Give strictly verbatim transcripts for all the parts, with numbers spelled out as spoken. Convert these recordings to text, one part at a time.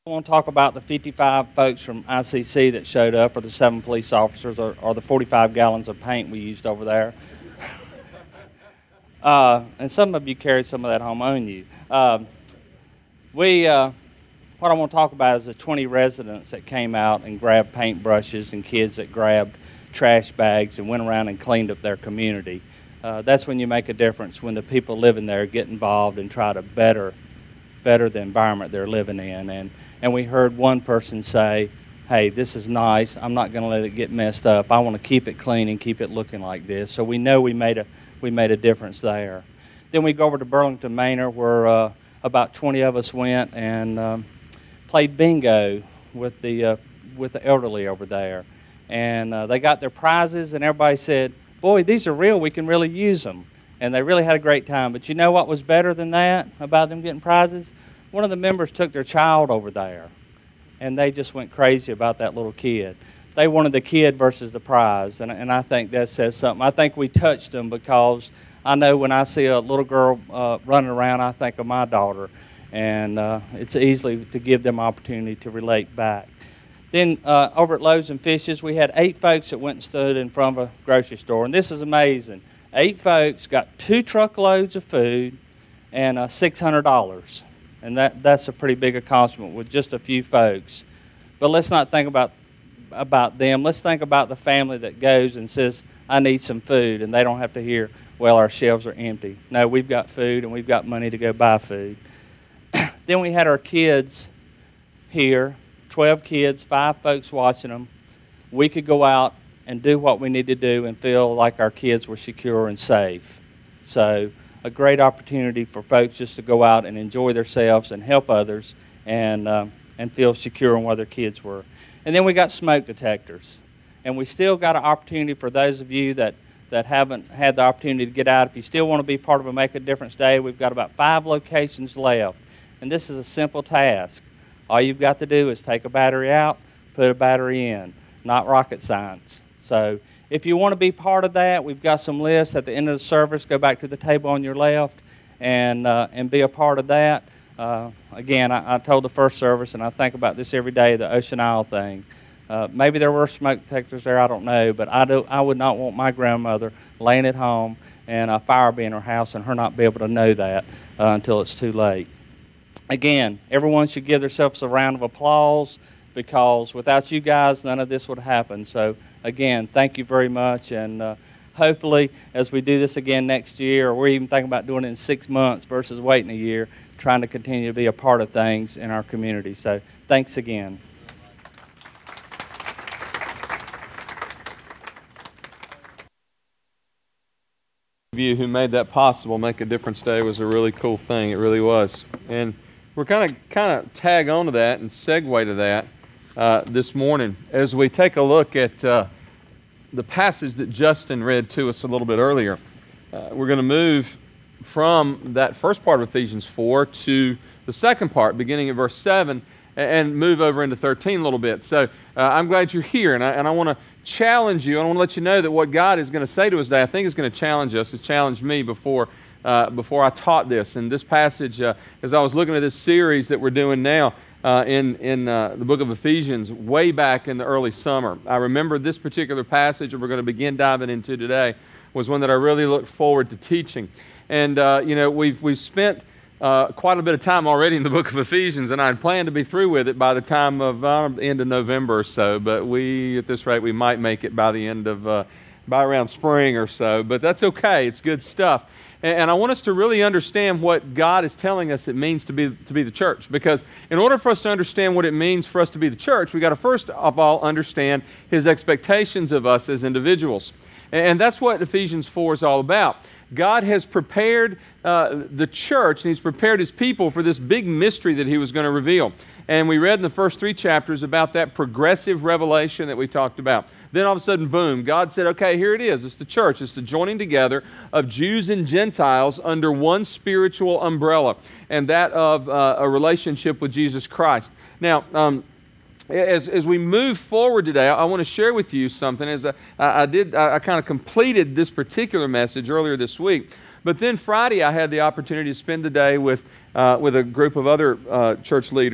I want to talk about the fifty-five folks from I C C that showed up, or the seven police officers, or, or the forty-five gallons of paint we used over there. uh, and some of you carried some of that home on you. Uh, we, uh, what I want to talk about is the twenty residents that came out and grabbed paintbrushes, and kids that grabbed trash bags and went around and cleaned up their community. Uh, that's when you make a difference, when the people living there get involved and try to better better the environment they're living in. And, and we heard one person say, hey, this is nice. I'm not going to let it get messed up. I want to keep it clean and keep it looking like this. So we know we made a we made a difference there. Then we go over to Burlington Manor, where uh, about twenty of us went and um, played bingo with the uh, with the elderly over there. And uh, they got their prizes, and everybody said, boy, these are real. We can really use them. And they really had a great time. But you know what was better than that about them getting prizes? One of the members took their child over there, and they just went crazy about that little kid. They wanted the kid versus the prize, and, and I think that says something. I think we touched them, because I know when I see a little girl uh, running around, I think of my daughter, and uh, it's easily to give them opportunity to relate back. Then uh, over at Loaves and Fishes, we had eight folks that went and stood in front of a grocery store, and this is amazing. Eight folks got two truckloads of food and uh, six hundred dollars. And that, that's a pretty big accomplishment with just a few folks. But let's not think about, about them. Let's think about the family that goes and says, I need some food, and they don't have to hear, well, our shelves are empty. No, we've got food, and we've got money to go buy food. Then we had our kids here, twelve kids, five folks watching them. We could go out and do what we need to do and feel like our kids were secure and safe. So a great opportunity for folks just to go out and enjoy themselves and help others, and uh, and feel secure in where their kids were. And then we got smoke detectors. And we still got an opportunity for those of you that, that haven't had the opportunity to get out. If you still want to be part of a Make a Difference Day, we've got about five locations left. And this is a simple task. All you've got to do is take a battery out, put a battery in. Not rocket science. So if you want to be part of that, we've got some lists at the end of the service. Go back to the table on your left and uh, and be a part of that. Uh, again, I, I told the first service, and I think about this every day, the Ocean Isle thing. Uh, maybe there were smoke detectors there, I don't know, but I do. I would not want my grandmother laying at home and a fire be in her house and her not be able to know that uh, until it's too late. Again, everyone should give themselves a round of applause, because without you guys, none of this would happen. So, again, thank you very much, and uh, hopefully, as we do this again next year, or we're even thinking about doing it in six months versus waiting a year, trying to continue to be a part of things in our community. So, thanks again. Of you who made that possible. Make a Difference Day was a really cool thing. It really was. And we're kind of kind of tag on to that and segue to that uh, this morning as we take a look at uh, the passage that Justin read to us a little bit earlier. Uh, we're going to move from that first part of Ephesians four to the second part, beginning at verse seven, and move over into thirteen a little bit. So uh, I'm glad you're here, and I, and I want to challenge you. I want to let you know that what God is going to say to us today, I think is going to challenge us. It challenged me before uh, before I taught this. And this passage, uh, as I was looking at this series that we're doing now uh, in, in uh, the book of Ephesians, way back in the early summer, I remember this particular passage that we're going to begin diving into today was one that I really looked forward to teaching. And, uh, you know, we've, we've spent Uh, quite a bit of time already in the book of Ephesians, and I had planned to be through with it by the time of uh, end of November or so. But we, at this rate, we might make it by the end of, uh, by around spring or so. But that's okay; it's good stuff. And, and I want us to really understand what God is telling us it means to be to be the church. Because in order for us to understand what it means for us to be the church, we got to first of all understand His expectations of us as individuals, and, and that's what Ephesians four is all about. God has prepared uh, the church, and He's prepared His people for this big mystery that He was going to reveal. And we read in the first three chapters about that progressive revelation that we talked about. Then all of a sudden, boom, God said, okay, here it is. It's the church. It's the joining together of Jews and Gentiles under one spiritual umbrella, and that of uh, a relationship with Jesus Christ. Now, um, As, as we move forward today, I, I want to share with you something. As I, I did, I, I kind of completed this particular message earlier this week. But then Friday, I had the opportunity to spend the day with uh, with a group of other uh, church leaders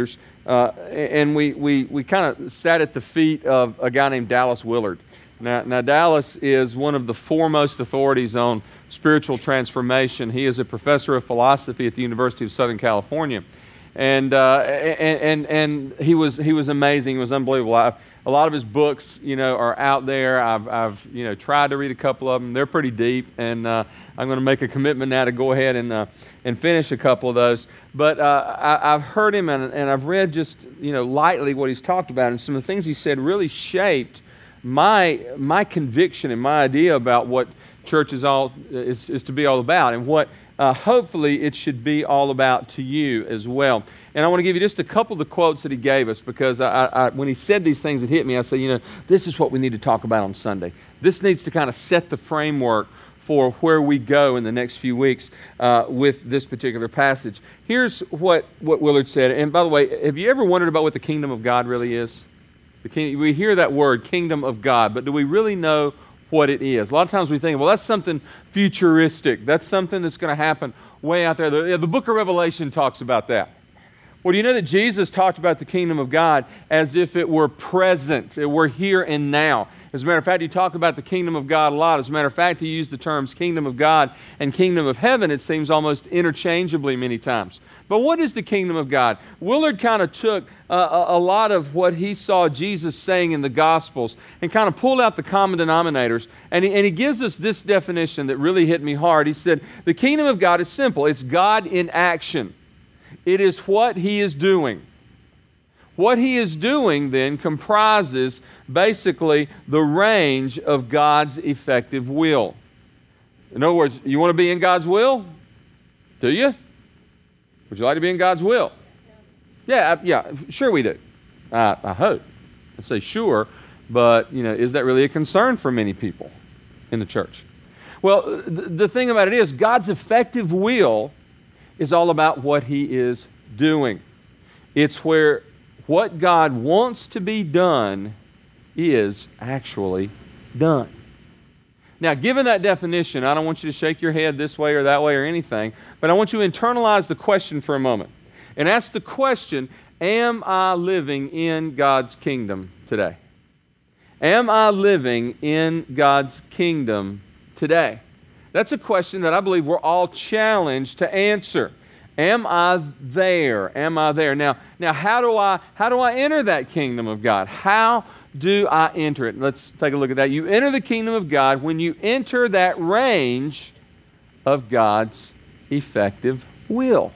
uh, and we, we, we kind of sat at the feet of a guy named Dallas Willard. Now, now, Dallas is one of the foremost authorities on spiritual transformation. He is a professor of philosophy at the University of Southern California. And, uh, and, and, and he was, he was amazing. He was unbelievable. I, a lot of his books, you know, are out there. I've, I've, you know, tried to read a couple of them. They're pretty deep, and uh, I'm going to make a commitment now to go ahead and, uh, and finish a couple of those. But uh, I, I've heard him, and, and I've read just, you know, lightly what he's talked about, and some of the things he said really shaped my, my conviction and my idea about what church is all is, is to be all about, and what uh, hopefully it should be all about to you as well. And I want to give you just a couple of the quotes that he gave us, because I, I, when he said these things, it hit me. I said, you know, this is what we need to talk about on Sunday. This needs to kind of set the framework for where we go in the next few weeks uh, with this particular passage. Here's what, what Willard said. And by the way, have you ever wondered about what the kingdom of God really is? The king, we hear that word, kingdom of God, but do we really know what it is? A lot of times we think, well, that's something futuristic. That's something that's going to happen way out there. The, the book of Revelation talks about that. Well, do you know that Jesus talked about the kingdom of God as if it were present, it were here and now? As a matter of fact, he talked about the kingdom of God a lot. As a matter of fact, he used the terms kingdom of God and kingdom of heaven, it seems, almost interchangeably many times. But what is the kingdom of God? Willard kind of took uh, a, a lot of what he saw Jesus saying in the Gospels and kind of pulled out the common denominators, and he, and he gives us this definition that really hit me hard. He said, the kingdom of God is simple. It's God in action. It is what He is doing. What He is doing then comprises basically the range of God's effective will. In other words, you want to be in God's will? Do you? Would you like to be in God's will? Yeah, yeah, sure we do. I, I hope. I say sure, but you know, is that really a concern for many people in the church? Well, the, the thing about it is, God's effective will is all about what He is doing. It's where what God wants to be done is actually done. Now, given that definition, I don't want you to shake your head this way or that way or anything, but I want you to internalize the question for a moment and ask the question, am I living in God's kingdom today? Am I living in God's kingdom today? That's a question that I believe we're all challenged to answer. Am I there? Am I there? Now, now how do I how do I enter that kingdom of God? How do I enter it? Let's take a look at that. You enter the kingdom of God when you enter that range of God's effective will.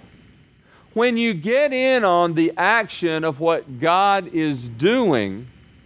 When you get in on the action of what God is doing,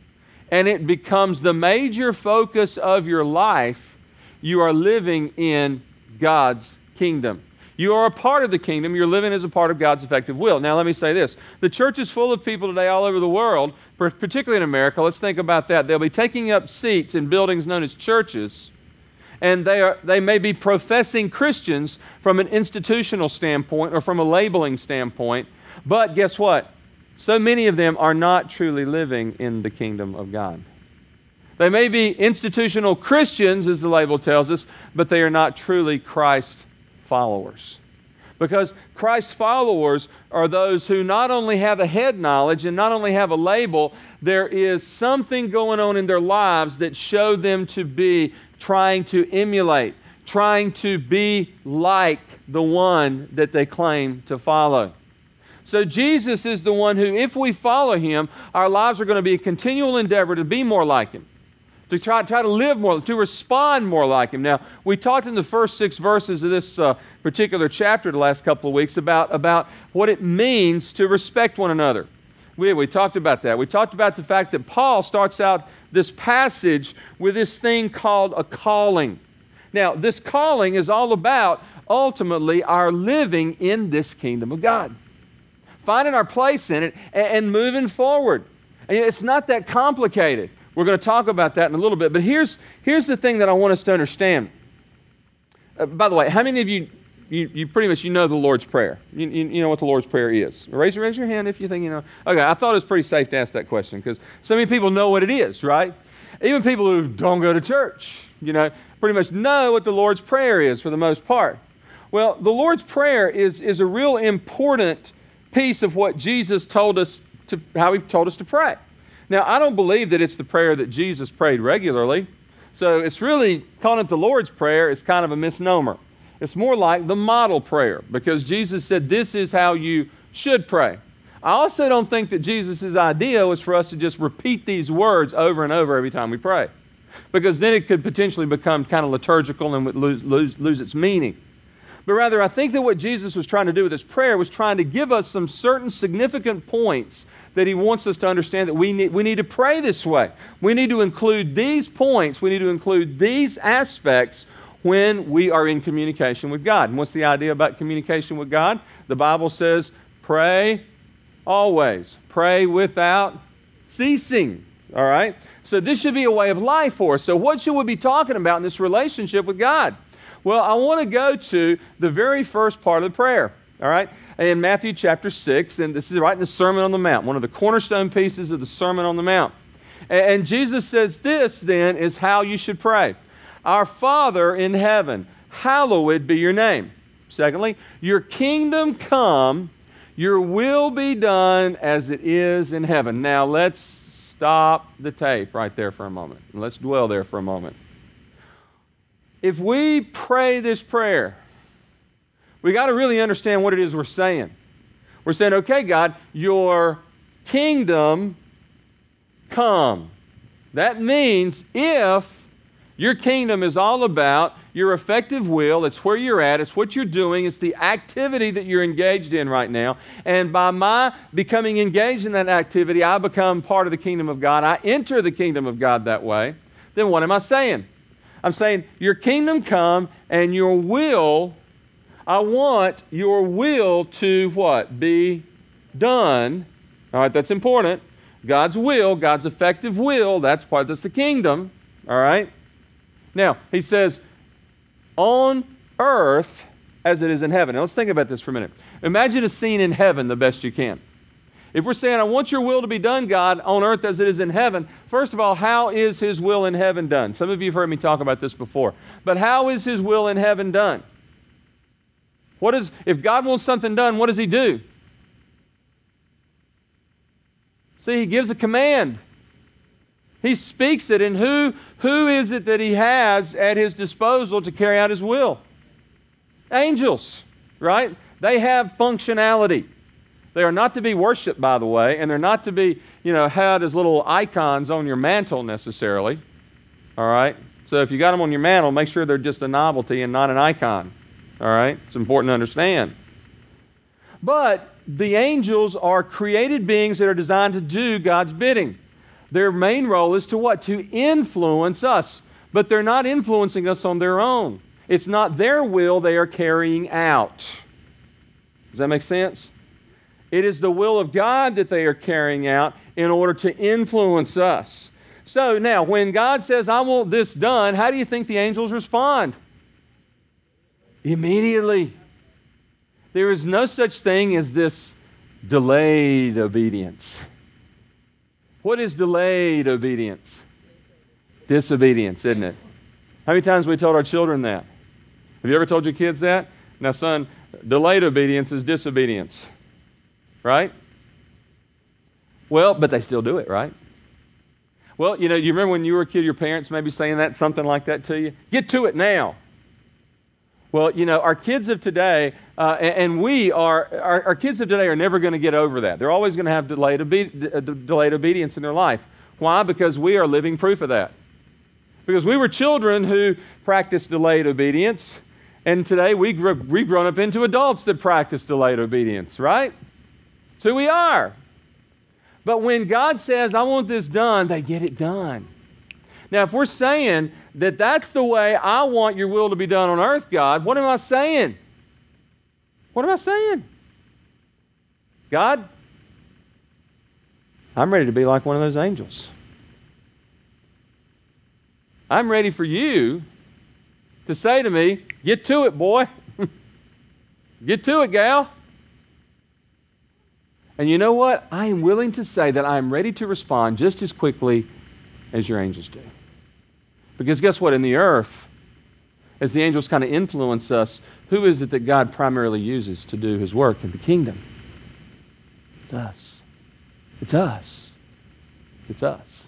and it becomes the major focus of your life, you are living in God's kingdom. You are a part of the kingdom. You're living as a part of God's effective will. Now, let me say this. The church is full of people today all over the world, particularly in America. Let's think about that. They'll be taking up seats in buildings known as churches, and they are they may be professing Christians from an institutional standpoint or from a labeling standpoint, but guess what? So many of them are not truly living in the kingdom of God. They may be institutional Christians, as the label tells us, but they are not truly Christ followers. Because Christ followers are those who not only have a head knowledge and not only have a label, there is something going on in their lives that show them to be trying to emulate, trying to be like the one that they claim to follow. So Jesus is the one who, if we follow Him, our lives are going to be a continual endeavor to be more like Him, to try, try to live more, to respond more like Him. Now, we talked in the first six verses of this uh, particular chapter the last couple of weeks about, about what it means to respect one another. We, we talked about that. We talked about the fact that Paul starts out this passage with this thing called a calling. Now, this calling is all about, ultimately, our living in this kingdom of God. Finding our place in it and, and moving forward. And it's not that complicated. We're going to talk about that in a little bit. But here's, here's the thing that I want us to understand. Uh, by the way, how many of you, you, you pretty much you know the Lord's Prayer? You, you, you know what the Lord's Prayer is? Raise, raise your hand if you think you know. Okay, I thought it was pretty safe to ask that question because so many people know what it is, right? Even people who don't go to church, you know, pretty much know what the Lord's Prayer is for the most part. Well, the Lord's Prayer is, is a real important piece of what Jesus told us to how he told us to pray. Now, I don't believe that it's the prayer that Jesus prayed regularly. So it's really, calling it the Lord's Prayer is kind of a misnomer. It's more like the model prayer, because Jesus said this is how you should pray. I also don't think that Jesus' idea was for us to just repeat these words over and over every time we pray, because then it could potentially become kind of liturgical and would lose, lose, lose its meaning. But rather, I think that what Jesus was trying to do with his prayer was trying to give us some certain significant points that he wants us to understand that we need, we need to pray this way. We need to include these points, we need to include these aspects when we are in communication with God. And what's the idea about communication with God? The Bible says, pray always. Pray without ceasing. All right? So this should be a way of life for us. So what should we be talking about in this relationship with God? Well, I want to go to the very first part of the prayer. All right? In Matthew chapter six, and this is right in the Sermon on the Mount, one of the cornerstone pieces of the Sermon on the Mount. And Jesus says this then is how you should pray. Our Father in heaven, hallowed be your name. Secondly, your kingdom come, your will be done as it is in heaven. Now let's stop the tape right there for a moment. Let's dwell there for a moment. If we pray this prayer, we got to really understand what it is we're saying. We're saying, okay, God, your kingdom come. That means if your kingdom is all about your effective will, it's where you're at, it's what you're doing, it's the activity that you're engaged in right now, and by my becoming engaged in that activity, I become part of the kingdom of God, I enter the kingdom of God that way, then what am I saying? I'm saying, your kingdom come and your will, I want your will to what? Be done. All right, that's important. God's will, God's effective will, that's part, that's the kingdom. All right? Now, he says, on earth as it is in heaven. Now, let's think about this for a minute. Imagine a scene in heaven the best you can. If we're saying, I want your will to be done, God, on earth as it is in heaven, first of all, how is his will in heaven done? Some of you have heard me talk about this before. But how is his will in heaven done? What is, if God wants something done, what does he do? See, he gives a command. He speaks it, and who, who is it that he has at his disposal to carry out his will? Angels, right? They have functionality. They are not to be worshipped, by the way, and they're not to be, you know, had as little icons on your mantle necessarily. All right? So if you got them on your mantle, make sure they're just a novelty and not an icon. All right? It's important to understand. But the angels are created beings that are designed to do God's bidding. Their main role is to what? To influence us. But they're not influencing us on their own. It's not their will they are carrying out. Does that make sense? It is the will of God that they are carrying out in order to influence us. So now, when God says, I want this done, how do you think the angels respond? Immediately. There is no such thing as this delayed obedience. What is delayed obedience? Disobedience, isn't it? How many times have we told our children that? Have you ever told your kids that? Now, son, delayed obedience is disobedience. Right? Well, but they still do it, right? Well, you know, you remember when you were a kid, your parents maybe saying that, something like that to you? Get to it now. Well, you know, our kids of today, uh, and, and we are, our, our kids of today are never going to get over that. They're always going to have delayed, obe- delayed obedience in their life. Why? Because we are living proof of that. Because we were children who practiced delayed obedience, and today we grew, we've grown up into adults that practice delayed obedience, right? It's who we are. But when God says, I want this done, they get it done. Now, if we're saying that that's the way I want your will to be done on earth, God, what am I saying? What am I saying? God, I'm ready to be like one of those angels. I'm ready for you to say to me, get to it, boy. Get to it, gal. And you know what? I am willing to say that I am ready to respond just as quickly as your angels do. Because guess what? In the earth, as the angels kind of influence us, who is it that God primarily uses to do his work in the kingdom? It's us. It's us. It's us.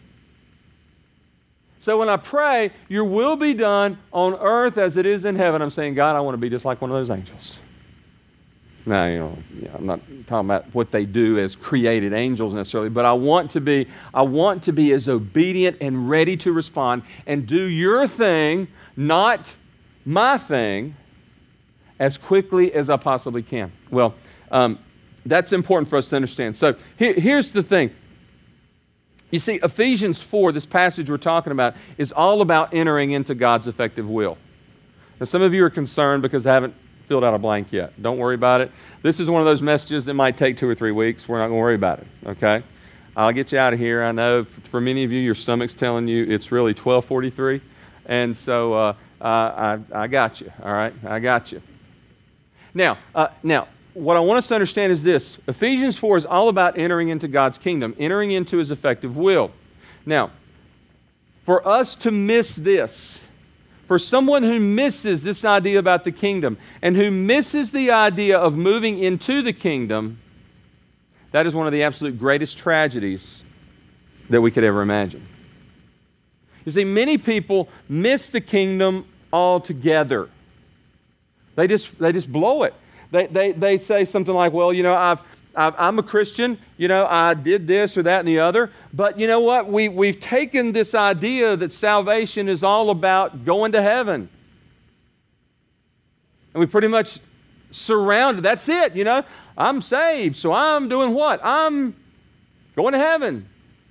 So when I pray, your will be done on earth as it is in heaven, I'm saying, God, I want to be just like one of those angels. Now, you know, yeah, I'm not talking about what they do as created angels necessarily, but I want to be, I want to be as obedient and ready to respond and do your thing, not my thing, as quickly as I possibly can. Well, um, that's important for us to understand. So here, here's the thing. You see, Ephesians four, this passage we're talking about, is all about entering into God's effective will. Now, some of you are concerned because I haven't filled out a blank yet. Don't worry about it. This is one of those messages that might take two or three weeks. We're not going to worry about it, okay? I'll get you out of here. I know for many of you, your stomach's telling you it's really twelve forty-three, and so uh, uh, I, I got you, all right? I got you. Now, uh, now, what I want us to understand is this. Ephesians four is all about entering into God's kingdom, entering into His effective will. Now, for us to miss this, for someone who misses this idea about the kingdom and who misses the idea of moving into the kingdom, that is one of the absolute greatest tragedies that we could ever imagine. You see, many people miss the kingdom altogether. They just, they just blow it. They, they, they say something like, well, you know, I've, I've, I'm a Christian, you know, I did this or that and the other. But you know what? We, we've taken this idea that salvation is all about going to heaven. And we pretty much surrounded, that's it, you know. I'm saved, so I'm doing what? I'm going to heaven.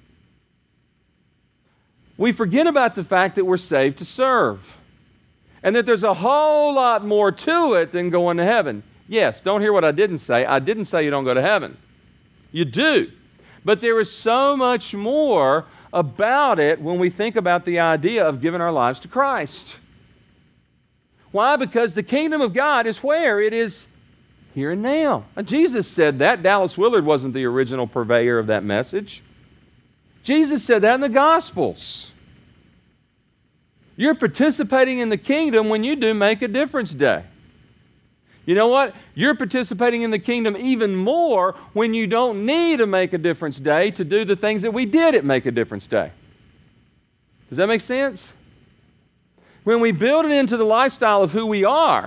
We forget about the fact that we're saved to serve. And that there's a whole lot more to it than going to heaven. Yes, don't hear what I didn't say. I didn't say you don't go to heaven. You do. But there is so much more about it when we think about the idea of giving our lives to Christ. Why? Because the kingdom of God is where? It is here and now. Now, Jesus said that. Dallas Willard wasn't the original purveyor of that message. Jesus said that in the Gospels. You're participating in the kingdom when you do Make a Difference Day. You know what? You're participating in the kingdom even more when you don't need a Make a Difference Day to do the things that we did at Make a Difference Day. Does that make sense? When we build it into the lifestyle of who we are,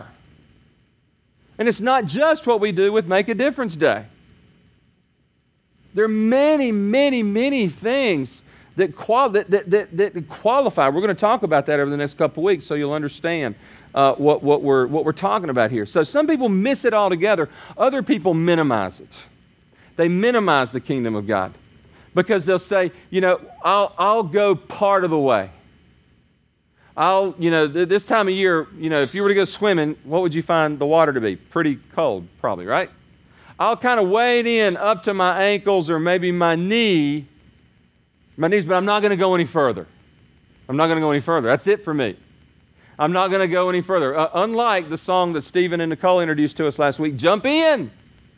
and it's not just what we do with Make a Difference Day. There are many, many, many things that, qual- that, that, that, that qualify. We're going to talk about that over the next couple of weeks so you'll understand Uh, what, what, we're, what we're talking about here. So some people miss it altogether. Other people minimize it. They minimize the kingdom of God because they'll say, you know, I'll, I'll go part of the way. I'll, you know, th- this time of year, you know, if you were to go swimming, what would you find the water to be? Pretty cold, probably, right? I'll kind of wade in up to my ankles or maybe my knee, my knees, but I'm not going to go any further. I'm not going to go any further. That's it for me. I'm not going to go any further. Uh, unlike the song that Stephen and Nicole introduced to us last week, Jump In.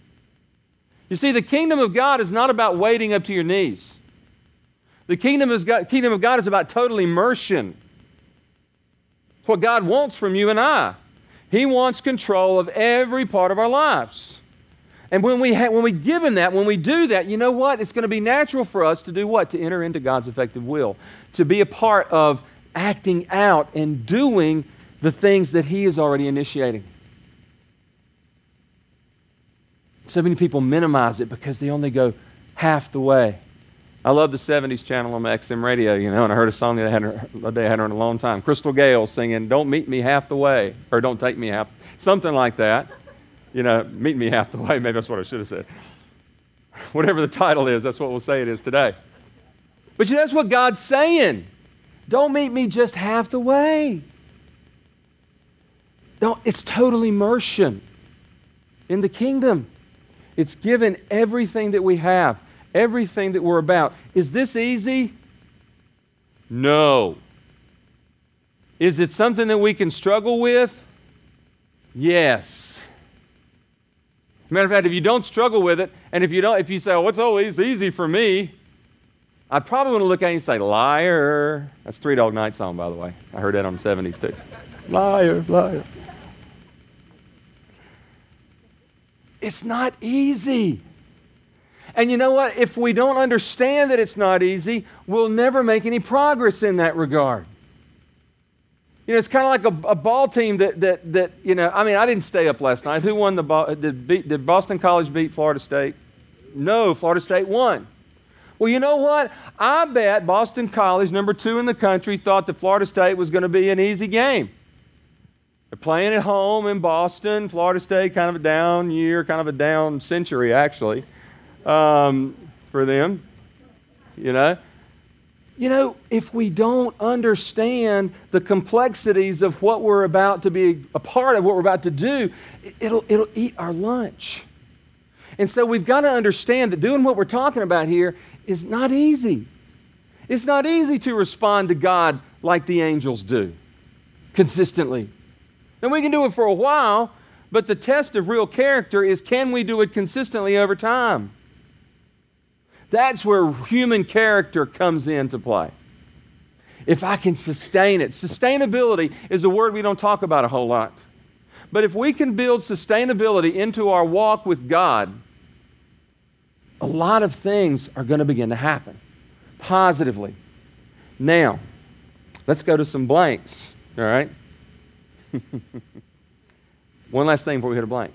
You see, the kingdom of God is not about wading up to your knees. The kingdom, is God, kingdom of God is about total immersion. It's what God wants from you and I. He wants control of every part of our lives. And when we, ha- when we give Him that, when we do that, you know what? It's going to be natural for us to do what? To enter into God's effective will. To be a part of acting out and doing the things that He is already initiating. So many people minimize it because they only go half the way. I love the seventies channel on X M radio, you know, and I heard a song that I hadn't, a day I hadn't heard in a long time. Crystal Gale singing, "Don't meet me half the way," or "Don't take me half," something like that. You know, meet me half the way. Maybe that's what I should have said. Whatever the title is, that's what we'll say it is today. But you know, that's what God's saying. Don't meet me just half the way. Don't, it's total immersion in the kingdom. It's given everything that we have, everything that we're about. Is this easy? No. Is it something that we can struggle with? Yes. Matter of fact, if you don't struggle with it, and if you don't, if you say, "Oh, it's always easy for me," I probably want to look at you and say, "Liar." That's Three Dog Night song, by the way. I heard that on the seventies too. Liar, liar. It's not easy. And you know what? If we don't understand that it's not easy, we'll never make any progress in that regard. You know, it's kind of like a, a ball team that, that, that, you know, I mean, I didn't stay up last night. Who won the ball? Did, beat, did Boston College beat Florida State? No, Florida State won. Well, you know what? I bet Boston College, number two in the country, thought that Florida State was going to be an easy game. They're playing at home in Boston. Florida State, kind of a down year, kind of a down century, actually, um, for them, you know. You know, if we don't understand the complexities of what we're about to be a part of, what we're about to do, it'll, it'll eat our lunch. And so we've got to understand that doing what we're talking about here is not easy. It's not easy to respond to God like the angels do, consistently. And we can do it for a while, but the test of real character is, can we do it consistently over time? That's where human character comes into play. If I can sustain it. Sustainability is a word we don't talk about a whole lot. But if we can build sustainability into our walk with God, a lot of things are going to begin to happen positively. Now, let's go to some blanks, all right? One last thing before we hit a blank.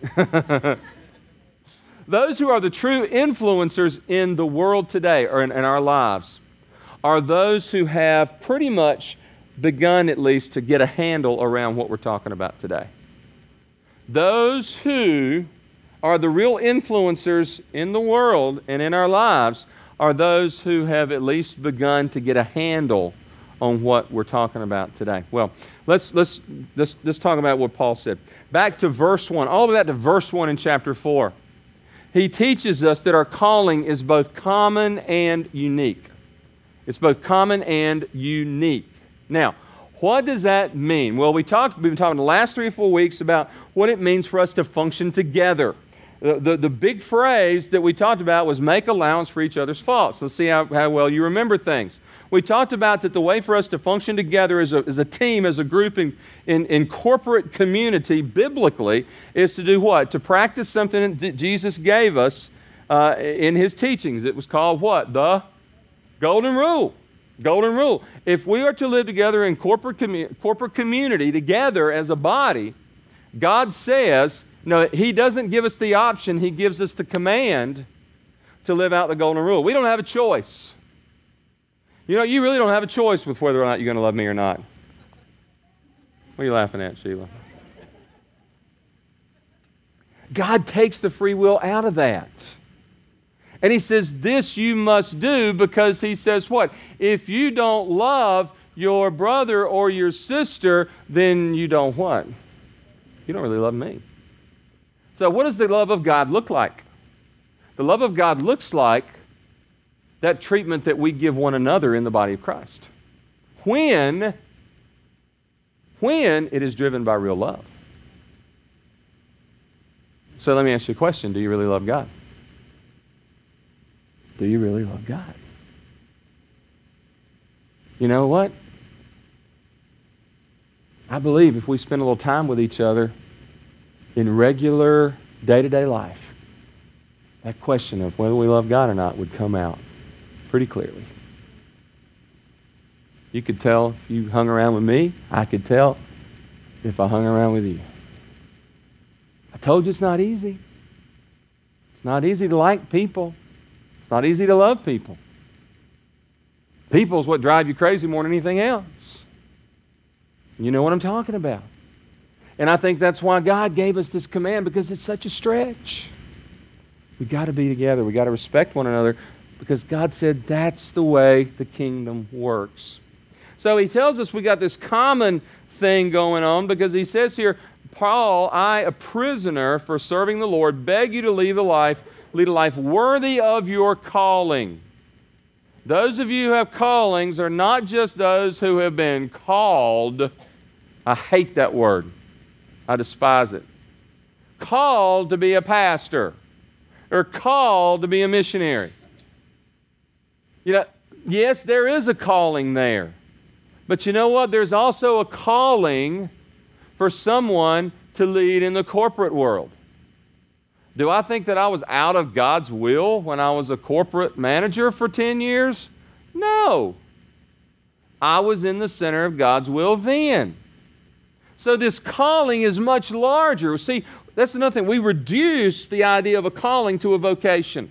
Those who are the true influencers in the world today, or in, in our lives, are those who have pretty much begun, at least, to get a handle around what we're talking about today. Those who are the real influencers in the world and in our lives are those who have at least begun to get a handle on what we're talking about today. Well, let's let's let's, let's talk about what Paul said. Back to verse one, all the way back to verse one in chapter four. He teaches us that our calling is both common and unique. It's both common and unique. Now, what does that mean? Well, we talked, we've been talking the last three or four weeks about what it means for us to function together. The, the, the big phrase that we talked about was make allowance for each other's faults. Let's see how, how well you remember things. We talked about that the way for us to function together as a, as a team, as a group in, in, in corporate community, biblically, is to do what? To practice something that Jesus gave us uh, in His teachings. It was called what? The Golden Rule. Golden Rule. If we are to live together in corporate, commu- corporate community, together as a body, God says, no, He doesn't give us the option, He gives us the command to live out the Golden Rule. We don't have a choice. You know, you really don't have a choice with whether or not you're going to love me or not. What are you laughing at, Sheila? God takes the free will out of that. And He says, this you must do, because He says what? If you don't love your brother or your sister, then you don't what? You don't really love me. So what does the love of God look like? The love of God looks like that treatment that we give one another in the body of Christ. When, when it is driven by real love. So let me ask you a question. Do you really love God? Do you really love God? You know what? I believe if we spend a little time with each other in regular day-to-day life, that question of whether we love God or not would come out pretty clearly. You could tell if you hung around with me. I could tell if I hung around with you. I told you it's not easy. It's not easy to like people. It's not easy to love people. People is what drive you crazy more than anything else. You know what I'm talking about. And I think that's why God gave us this command, because it's such a stretch. We've got to be together. We've got to respect one another, because God said that's the way the kingdom works. So He tells us we got this common thing going on, because He says here, Paul, I, a prisoner for serving the Lord, beg you to lead a life, lead a life worthy of your calling. Those of you who have callings are not just those who have been called. I hate that word. I despise it. Called to be a pastor, or called to be a missionary. You know, yes, there is a calling there. But you know what? There's also a calling for someone to lead in the corporate world. Do I think that I was out of God's will when I was a corporate manager for ten years? No. I was in the center of God's will then. So this calling is much larger. See, that's another thing. We reduce the idea of a calling to a vocation.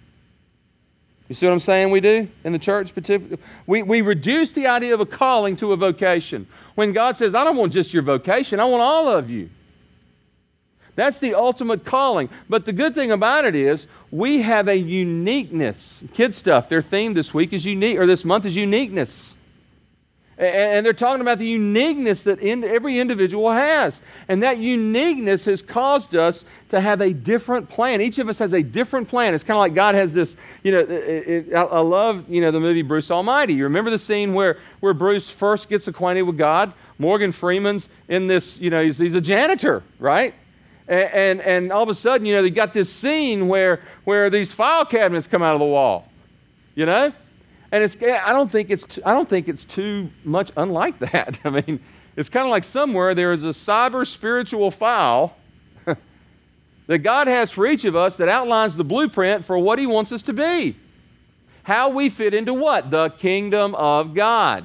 You see what I'm saying we do in the church? We, we reduce the idea of a calling to a vocation. When God says, I don't want just your vocation, I want all of you. That's the ultimate calling. But the good thing about it is we have a uniqueness. Kid stuff, their theme this week is unique, or this month is uniqueness. And they're talking about the uniqueness that in, every individual has. And that uniqueness has caused us to have a different plan. Each of us has a different plan. It's kind of like God has this, you know, it, it, I love, you know, the movie Bruce Almighty. You remember the scene where, where Bruce first gets acquainted with God? Morgan Freeman's in this, you know, he's, he's a janitor, right? And, and, and all of a sudden, you know, you got this scene where, where these file cabinets come out of the wall, you know? And it's, I don't think it's, I don't think it's too much unlike that. I mean, it's kind of like somewhere there is a cyber spiritual file that God has for each of us that outlines the blueprint for what He wants us to be. How we fit into what? The kingdom of God.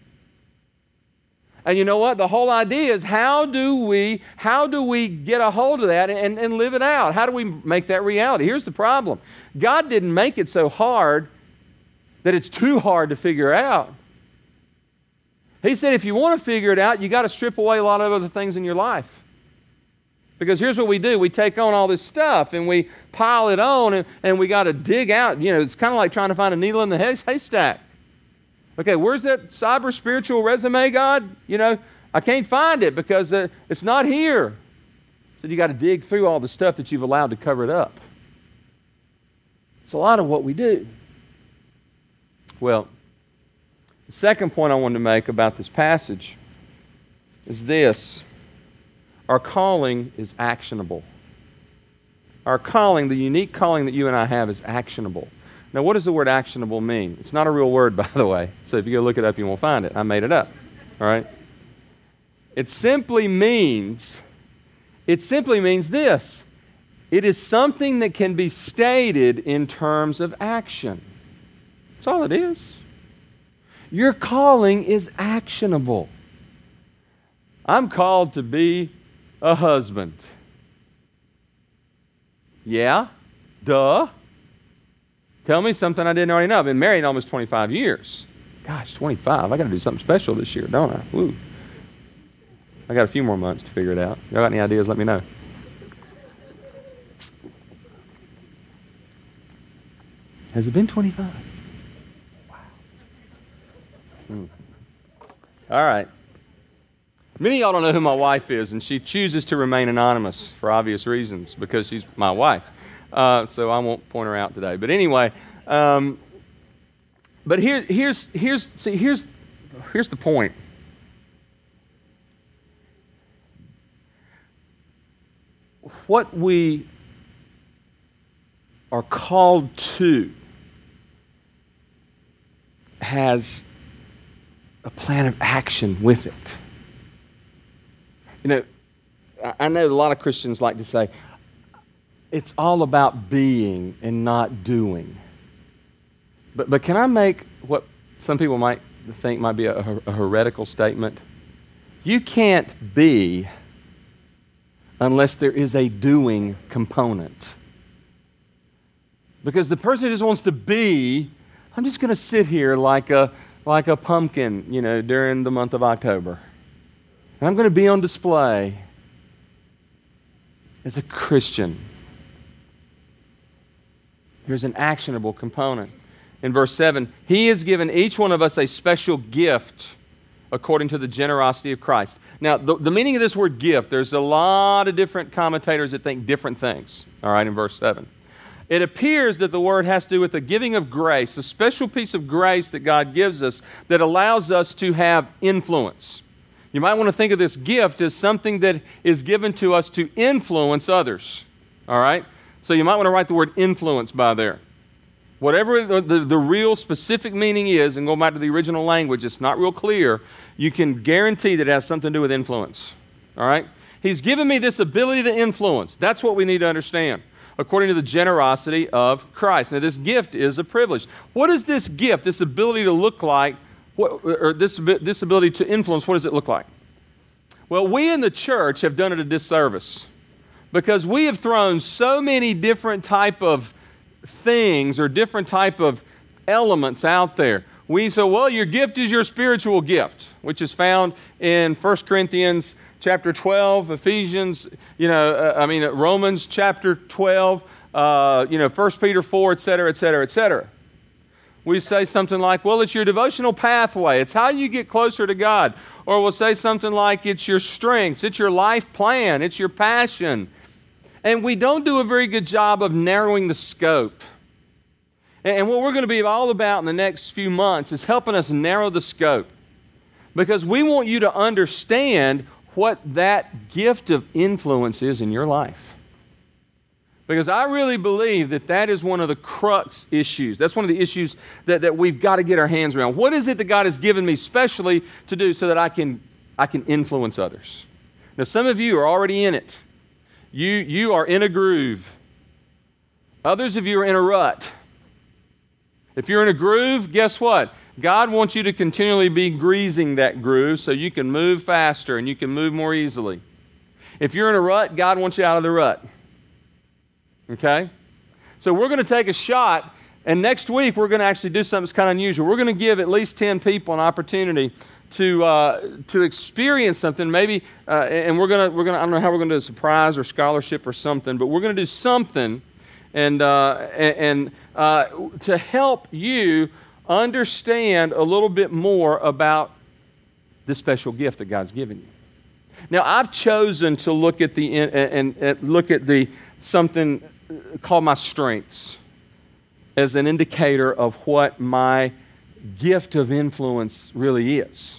And you know what? The whole idea is how do we, how do we get a hold of that and, and live it out? How do we make that reality? Here's the problem. God didn't make it so hard that it's too hard to figure out. He said if you want to figure it out, you got to strip away a lot of other things in your life. Because here's what we do. We take on all this stuff and we pile it on and, and we got to dig out. You know, it's kind of like trying to find a needle in the hay- haystack. Okay, where's that cyber spiritual resume, God? You know, I can't find it because uh, it's not here. So you got to dig through all the stuff that you've allowed to cover it up. It's a lot of what we do. Well, the second point I wanted to make about this passage is this. Our calling is actionable. Our calling, the unique calling that you and I have, is actionable. Now, what does the word actionable mean? It's not a real word, by the way. So if you go look it up, you won't find it. I made it up. All right? It simply means, it simply means this. It is something that can be stated in terms of action. That's all it is. Your calling is actionable. I'm called to be a husband. Yeah? Duh. Tell me something I didn't already know. I've been married almost twenty-five years. Gosh, twenty-five. I got to do something special this year, don't I? Woo. I got a few more months to figure it out. Y'all got any ideas? Let me know. Has it been twenty-five? Hmm. All right. Many of y'all don't know who my wife is, and she chooses to remain anonymous for obvious reasons because she's my wife. Uh, so I won't point her out today. But anyway, um, but here, here's here's see here's here's the point. What we are called to has a plan of action with it. You know, I know a lot of Christians like to say, it's all about being and not doing. But but can I make what some people might think might be a, a heretical statement? You can't be unless there is a doing component. Because the person who just wants to be, I'm just going to sit here like a like a pumpkin, you know, during the month of October. And I'm going to be on display as a Christian. There's an actionable component. In verse seven, He has given each one of us a special gift according to the generosity of Christ. Now, the, the meaning of this word gift, there's a lot of different commentators that think different things, all right, in verse seven. It appears that the word has to do with the giving of grace, a special piece of grace that God gives us that allows us to have influence. You might want to think of this gift as something that is given to us to influence others, all right? So you might want to write the word influence by there. Whatever the, the, the real specific meaning is, and go back to the original language, it's not real clear, you can guarantee that it has something to do with influence, all right? He's given me this ability to influence. That's what we need to understand. according to the generosity of Christ. Now, this gift is a privilege. What is this gift, this ability to look like, what, or this, this ability to influence, what does it look like? Well, we in the church have done it a disservice because we have thrown so many different type of things or different type of elements out there. We say, well, your gift is your spiritual gift, which is found in First Corinthians chapter twelve, Ephesians, you know, uh, I mean, Romans chapter twelve, uh, you know, First Peter four, et cetera, et cetera, et cetera. We say something like, well, it's your devotional pathway. It's how you get closer to God. Or we'll say something like, it's your strengths, it's your life plan, it's your passion. And we don't do a very good job of narrowing the scope. And what we're going to be all about in the next few months is helping us narrow the scope. Because we want you to understand what that gift of influence is in your life. Because I really believe that that is one of the crux issues. That's one of the issues that, that we've got to get our hands around. What is it that God has given me specially to do so that I can, I can influence others? Now, some of you are already in it. You, you are in a groove. Others of you are in a rut. If you're in a groove, guess what? God wants you to continually be greasing that groove so you can move faster and you can move more easily. If you're in a rut, God wants you out of the rut. Okay? So we're going to take a shot, and next week we're going to actually do something that's kind of unusual. We're going to give at least ten people an opportunity to uh, to experience something, maybe, uh, and we're going to, we're going to, I don't know how we're going to do a surprise or scholarship or something, but we're going to do something and, uh, and uh, to help you understand a little bit more about this special gift that God's given you. Now, I've chosen to look at the and, and, and look at the something called my strengths as an indicator of what my gift of influence really is.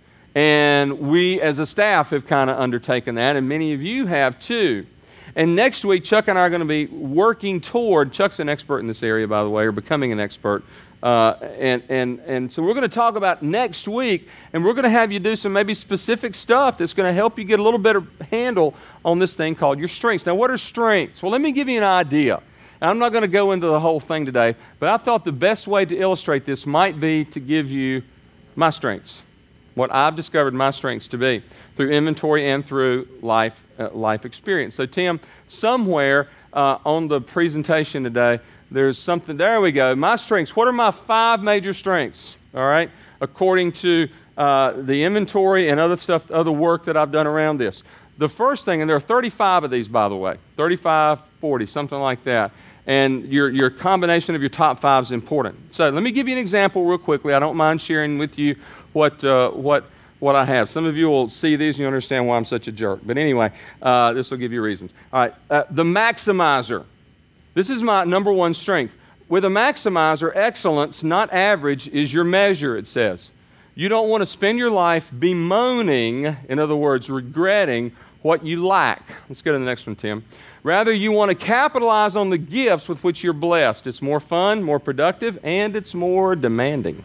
And we as a staff have kind of undertaken that, and many of you have too. And next week, Chuck and I are going to be working toward, Chuck's an expert in this area, by the way, or becoming an expert. Uh, and, and, and so we're going to talk about next week, and we're going to have you do some maybe specific stuff that's going to help you get a little better handle on this thing called your strengths. Now, what are strengths? Well, let me give you an idea. And I'm not going to go into the whole thing today, but I thought the best way to illustrate this might be to give you my strengths, what I've discovered my strengths to be through inventory and through life, uh, life experience. So, Tim, somewhere uh, on the presentation today, there's something, there we go. My strengths. What are my five major strengths? All right, according to uh, the inventory and other stuff, other work that I've done around this. The first thing, and there are thirty-five of these, by the way, thirty-five, forty, something like that. And your, your combination of your top five is important. So let me give you an example real quickly. I don't mind sharing with you what uh, what what I have. Some of you will see these and you understand why I'm such a jerk. But anyway, uh, this will give you reasons. All right, uh, the maximizer. This is my number one strength. With a maximizer, excellence, not average, is your measure, it says. You don't want to spend your life bemoaning, in other words, regretting what you lack. Let's go to the next one, Tim. Rather, you want to capitalize on the gifts with which you're blessed. It's more fun, more productive, and it's more demanding.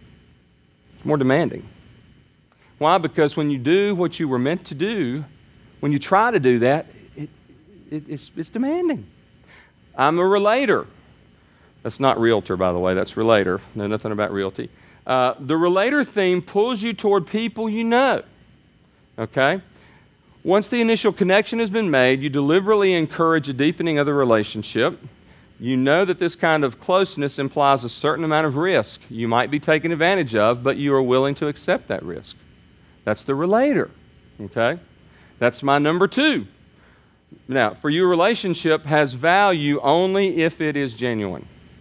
It's more demanding. Why? Because when you do what you were meant to do, when you try to do that, it, it, it's, it's demanding. I'm a relator. That's not realtor, by the way. That's relator. Know nothing about realty. Uh, the relator theme pulls you toward people you know. Okay? Once the initial connection has been made, you deliberately encourage a deepening of the relationship. You know that this kind of closeness implies a certain amount of risk you might be taken advantage of, but you are willing to accept that risk. That's the relator. Okay? That's my number two. Now, for you, a relationship has value only if it is genuine.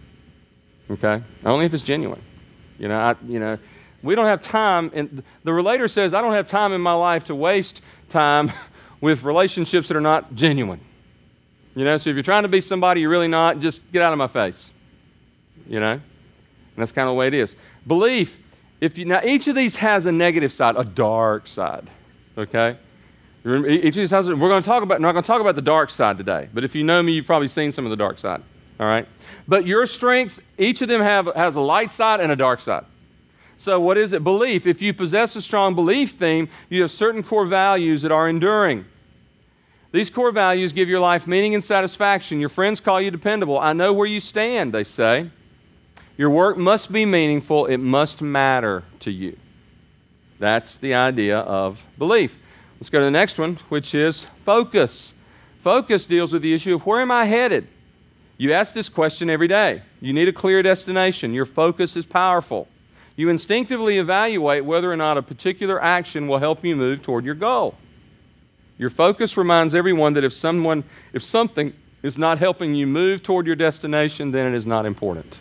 Okay? Only if it's genuine. You know, I, you know, we don't have time, and the relator says, I don't have time in my life to waste time with relationships that are not genuine. You know, so if you're trying to be somebody you're really not, just get out of my face. You know? And that's kind of the way it is. Belief, if you, now each of these has a negative side, a dark side. Okay? Each of these has, we're going to talk about, not going to talk about the dark side today, but if you know me, you've probably seen some of the dark side. All right? But your strengths, each of them have has a light side and a dark side. So what is it? Belief. If you possess a strong belief theme, you have certain core values that are enduring. These core values give your life meaning and satisfaction. Your friends call you dependable. I know where you stand, they say. Your work must be meaningful. It must matter to you. That's the idea of belief. Let's go to the next one, which is focus. Focus deals with the issue of where am I headed? You ask this question every day. You need a clear destination. Your focus is powerful. You instinctively evaluate whether or not a particular action will help you move toward your goal. Your focus reminds everyone that if someone, if something is not helping you move toward your destination, then it is not important.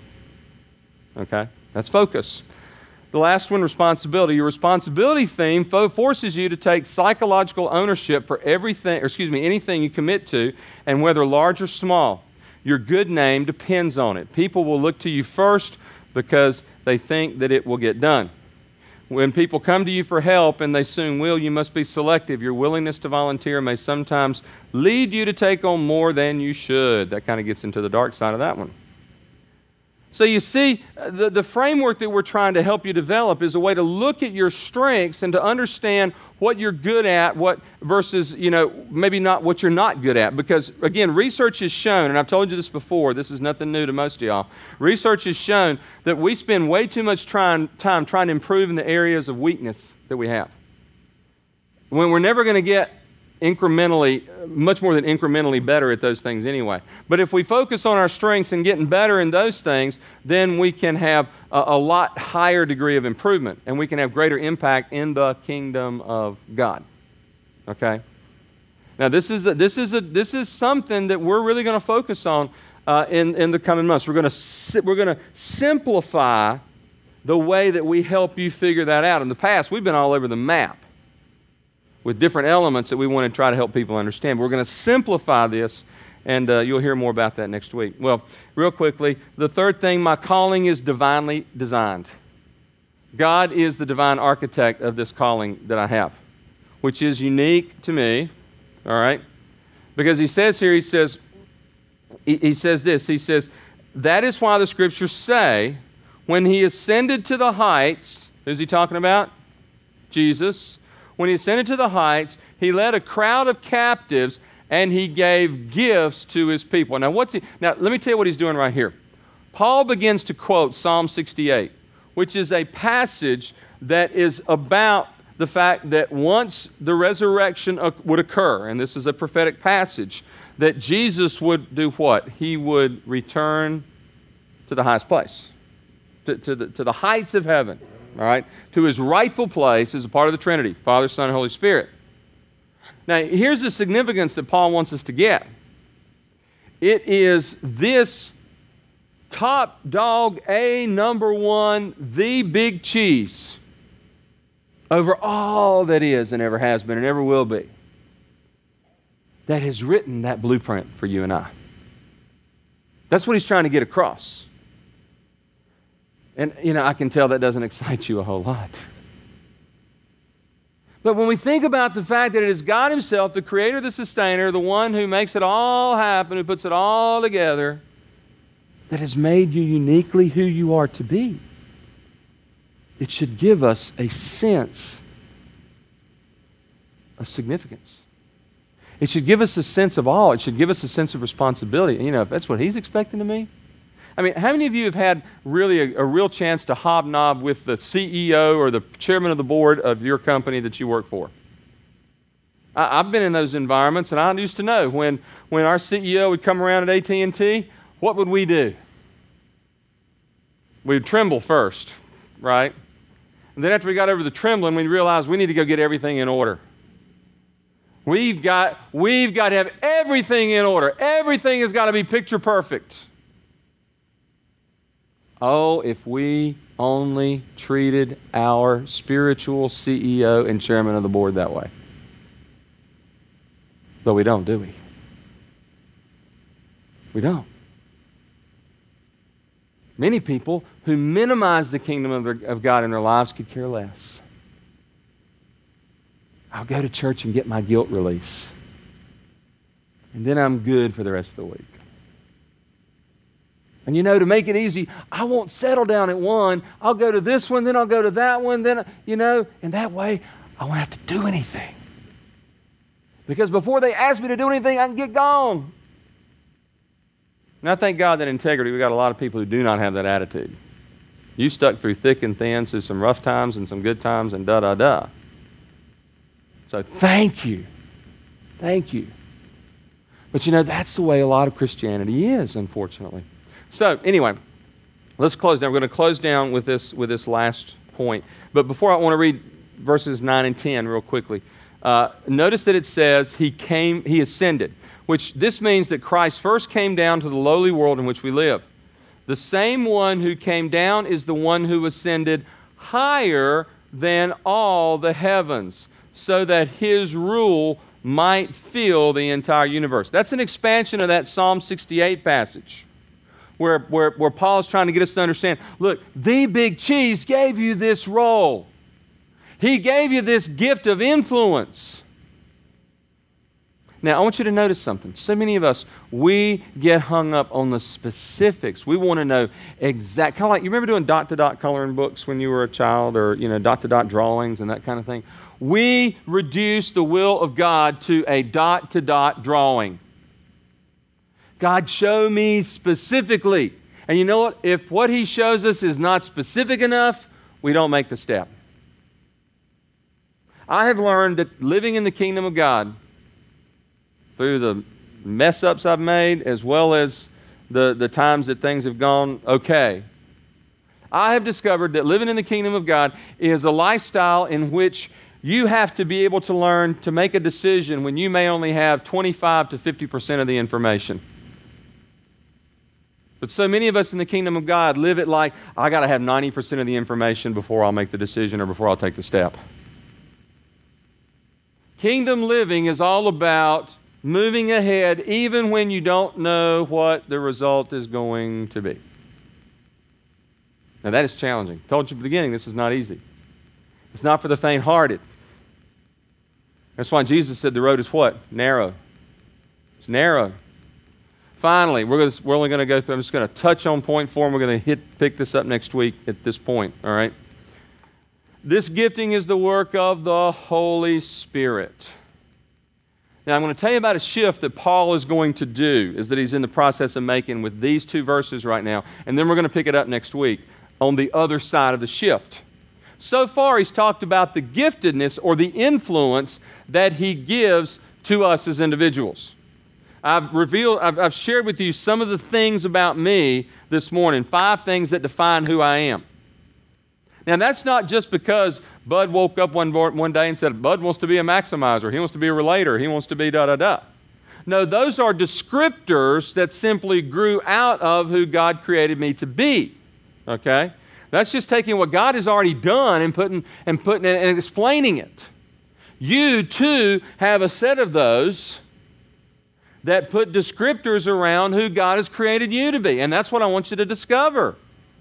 Okay? That's focus. The last one, responsibility. Your responsibility theme fo- forces you to take psychological ownership for everything, or excuse me, anything you commit to, and whether large or small. Your good name depends on it. People will look to you first because they think that it will get done. When people come to you for help, and they soon will, you must be selective. Your willingness to volunteer may sometimes lead you to take on more than you should. That kind of gets into the dark side of that one. So you see, the, the framework that we're trying to help you develop is a way to look at your strengths and to understand what you're good at, what versus, you know, maybe not what you're not good at. Because, again, research has shown, and I've told you this before, this is nothing new to most of y'all, research has shown that we spend way too much trying, time trying to improve in the areas of weakness that we have. When we're never going to get incrementally, much more than incrementally better at those things anyway. But if we focus on our strengths and getting better in those things, then we can have a, a lot higher degree of improvement, and we can have greater impact in the kingdom of God. Okay? Now this is a, this is a, this is something that we're really going to focus on uh, in in the coming months. We're going to si- we're going to simplify the way that we help you figure that out. In the past, we've been all over the map with different elements that we want to try to help people understand. But we're going to simplify this, and uh, you'll hear more about that next week. Well, real quickly, the third thing, my calling is divinely designed. God is the divine architect of this calling that I have, which is unique to me, all right? Because he says here, he says, he, he says this, he says, that is why the Scriptures say, when he ascended to the heights, who's he talking about? Jesus. When he ascended to the heights, he led a crowd of captives and he gave gifts to his people. Now, what's he? Now, let me tell you what he's doing right here. Paul begins to quote Psalm sixty-eight, which is a passage that is about the fact that once the resurrection would occur, and this is a prophetic passage, that Jesus would do what? He would return to the highest place, to, to, the, to the heights of heaven. All right, to his rightful place as a part of the Trinity, Father, Son, and Holy Spirit. Now, here's the significance that Paul wants us to get. It is this top dog, A, number one, the big cheese over all that is and ever has been and ever will be, that has written that blueprint for you and I. That's what he's trying to get across. And, you know, I can tell that doesn't excite you a whole lot. But when we think about the fact that it is God himself, the creator, the sustainer, the one who makes it all happen, who puts it all together, that has made you uniquely who you are to be, it should give us a sense of significance. It should give us a sense of awe. It should give us a sense of responsibility. You know, if that's what he's expecting of me. I mean, how many of you have had really a, a real chance to hobnob with the C E O or the chairman of the board of your company that you work for? I, I've been in those environments, and I used to know when, when our C E O would come around at A T and T, what would we do? We'd tremble first, right? And then after we got over the trembling, we realized we need to go get everything in order. We've got, we've got to have everything in order. Everything has got to be picture perfect. Oh, if we only treated our spiritual C E O and chairman of the board that way. But we don't, do we? We don't. Many people who minimize the kingdom of, their, of God in their lives could care less. I'll go to church and get my guilt release. And then I'm good for the rest of the week. And you know, to make it easy, I won't settle down at one. I'll go to this one, then I'll go to that one, then, you know, and that way I won't have to do anything. Because before they ask me to do anything, I can get gone. And I thank God that integrity, we've got a lot of people who do not have that attitude. You stuck through thick and thin, through some rough times and some good times and da-da-da. So thank you. Thank you. But you know, that's the way a lot of Christianity is, unfortunately. So anyway, let's close down. We're going to close down with this, with this last point. But before, I want to read verses nine and ten real quickly. Uh, notice that it says he came, he ascended, which this means that Christ first came down to the lowly world in which we live. The same one who came down is the one who ascended higher than all the heavens, so that his rule might fill the entire universe. That's an expansion of that Psalm sixty-eight passage, where, where, where Paul's trying to get us to understand, look, the big cheese gave you this role. He gave you this gift of influence. Now, I want you to notice something. So many of us, we get hung up on the specifics. We want to know exact, kind of like, you remember doing dot-to-dot coloring books when you were a child, or, you know, dot-to-dot drawings and that kind of thing? We reduce the will of God to a dot-to-dot drawing. God, show me specifically. And you know what? If what He shows us is not specific enough, we don't make the step. I have learned that living in the kingdom of God, through the mess-ups I've made, as well as the, the times that things have gone okay, I have discovered that living in the kingdom of God is a lifestyle in which you have to be able to learn to make a decision when you may only have twenty-five to fifty percent of the information. But so many of us in the kingdom of God live it like, I got to have ninety percent of the information before I'll make the decision or before I'll take the step. Kingdom living is all about moving ahead even when you don't know what the result is going to be. Now that is challenging. I told you at the beginning, this is not easy. It's not for the faint-hearted. That's why Jesus said the road is what? Narrow. It's narrow. Finally, we're, gonna, we're only going to go through, I'm just going to touch on point four, and we're going to hit pick this up next week at this point, all right? This gifting is the work of the Holy Spirit. Now, I'm going to tell you about a shift that Paul is going to do, is that he's in the process of making with these two verses right now, and then we're going to pick it up next week on the other side of the shift. So far, he's talked about the giftedness or the influence that he gives to us as individuals. I've revealed, I've, I've shared with you some of the things about me this morning, five things that define who I am. Now, that's not just because Bud woke up one, one day and said, Bud wants to be a maximizer, he wants to be a relator, he wants to be da-da-da. No, those are descriptors that simply grew out of who God created me to be, okay? That's just taking what God has already done and putting, and putting it and explaining it. You, too, have a set of those that put descriptors around who God has created you to be, and that's what I want you to discover.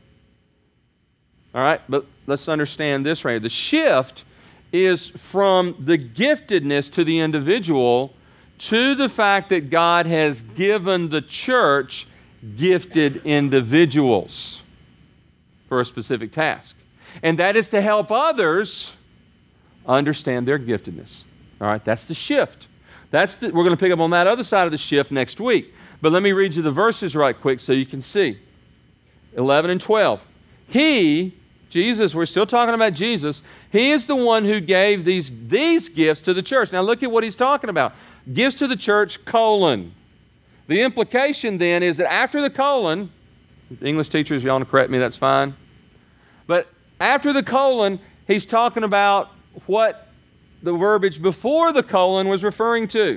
All right, but let's understand this right here. The shift is from the giftedness to the individual to the fact that God has given the church gifted individuals for a specific task. And that is to help others understand their giftedness. All right, that's the shift. That's the, we're going to pick up on that other side of the shift next week. But let me read you the verses right quick so you can see. eleven and twelve. He, Jesus, we're still talking about Jesus, He is the one who gave these, these gifts to the church. Now look at what He's talking about. Gifts to the church, colon. The implication then is that after the colon, English teachers, you want to correct me, that's fine. But after the colon, He's talking about what the verbiage before the colon was referring to.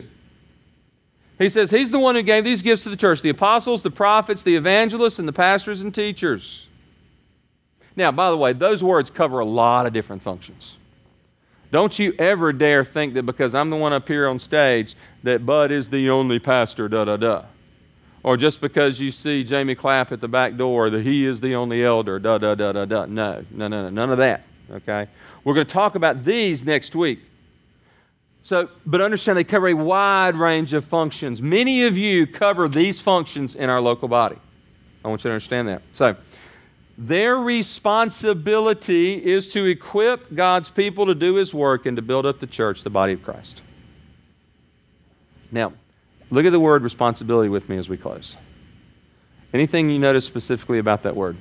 He says He's the one who gave these gifts to the church, the apostles, the prophets, the evangelists, and the pastors and teachers. Now, by the way, those words cover a lot of different functions. Don't you ever dare think that because I'm the one up here on stage that Bud is the only pastor, da-da-da. Or just because you see Jamie Clapp at the back door that he is the only elder, da-da-da-da-da. No, no, no, no, none of that, okay? We're going to talk about these next week. So, but understand they cover a wide range of functions. Many of you cover these functions in our local body. I want you to understand that. So, their responsibility is to equip God's people to do His work and to build up the church, the body of Christ. Now, look at the word responsibility with me as we close. Anything you notice specifically about that word?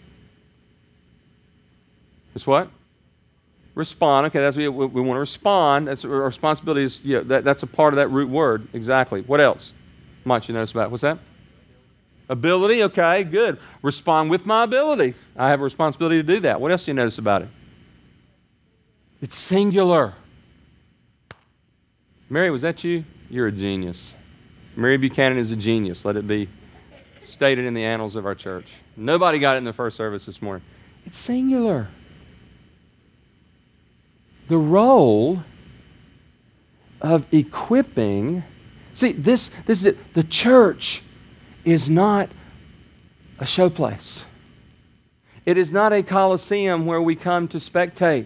It's what? Respond. Okay, that's what we, we want to respond. That's our responsibility. Is yeah. That, that's a part of that root word. Exactly. What else might you notice about it? What's that? Ability. Okay, good. Respond with my ability. I have a responsibility to do that. What else do you notice about it? It's singular. Mary, was that you? You're a genius. Mary Buchanan is a genius. Let it be stated in the annals of our church. Nobody got it in the first service this morning. It's singular. The role of equipping. See, this, this is it. The church is not a showplace. It is not a coliseum where we come to spectate.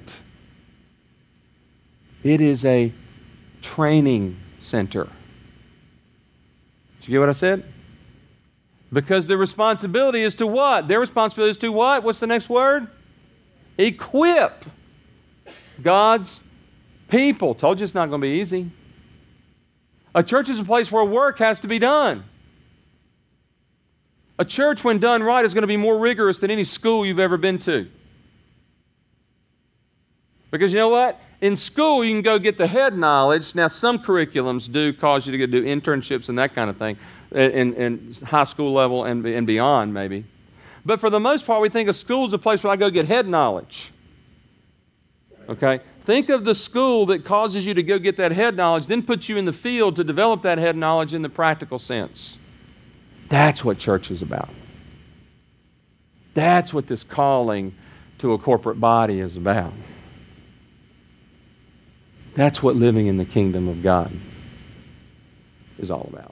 It is a training center. Did you get what I said? Because the responsibility is to what? Their responsibility is to what? What's the next word? Equip God's people. Told you it's not going to be easy. A church is a place where work has to be done. A church, when done right, is going to be more rigorous than any school you've ever been to. Because you know what? In school, you can go get the head knowledge. Now, some curriculums do cause you to go do internships and that kind of thing, in, in high school level and, and beyond, maybe. But for the most part, we think of school as a place where I go get head knowledge. Okay? Think of the school that causes you to go get that head knowledge, then puts you in the field to develop that head knowledge in the practical sense. That's what church is about. That's what this calling to a corporate body is about. That's what living in the kingdom of God is all about.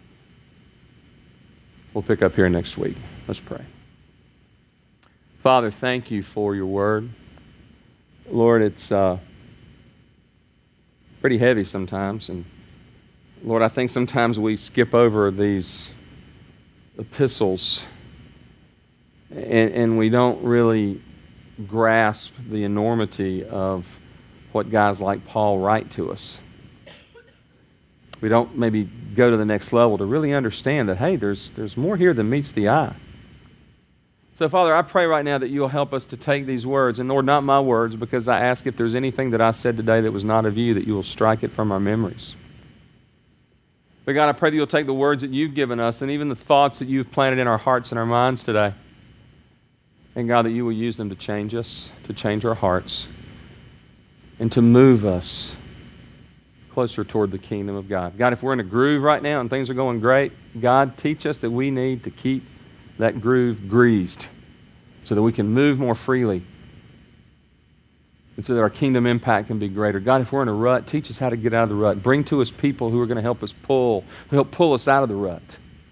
We'll pick up here next week. Let's pray. Father, thank you for your word. Lord, it's uh, pretty heavy sometimes. And Lord, I think sometimes we skip over these epistles and, and we don't really grasp the enormity of what guys like Paul write to us. We don't maybe go to the next level to really understand that, hey, there's, there's more here than meets the eye. So, Father, I pray right now that you'll help us to take these words, and Lord, not my words, because I ask if there's anything that I said today that was not of you, that you will strike it from our memories. But God, I pray that you'll take the words that you've given us and even the thoughts that you've planted in our hearts and our minds today. And God, that you will use them to change us, to change our hearts, and to move us closer toward the kingdom of God. God, if we're in a groove right now and things are going great, God, teach us that we need to keep that groove greased so that we can move more freely and so that our kingdom impact can be greater. God, if we're in a rut, teach us how to get out of the rut. Bring to us people who are going to help us pull, who help pull us out of the rut.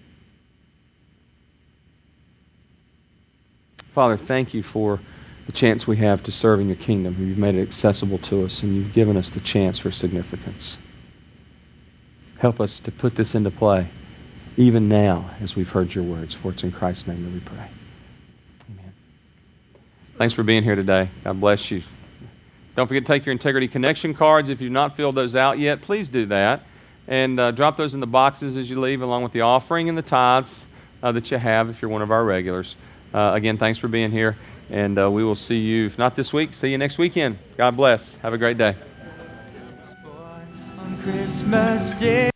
Father, thank you for the chance we have to serve in your kingdom. You've made it accessible to us, and you've given us the chance for significance. Help us to put this into play, even now, as we've heard your words. For it's in Christ's name that we pray. Amen. Thanks for being here today. God bless you. Don't forget to take your Integrity Connection cards. If you've not filled those out yet, please do that. And uh, drop those in the boxes as you leave, along with the offering and the tithes uh, that you have if you're one of our regulars. Uh, again, thanks for being here. And uh, we will see you, if not this week, see you next weekend. God bless. Have a great day. On Christmas Day.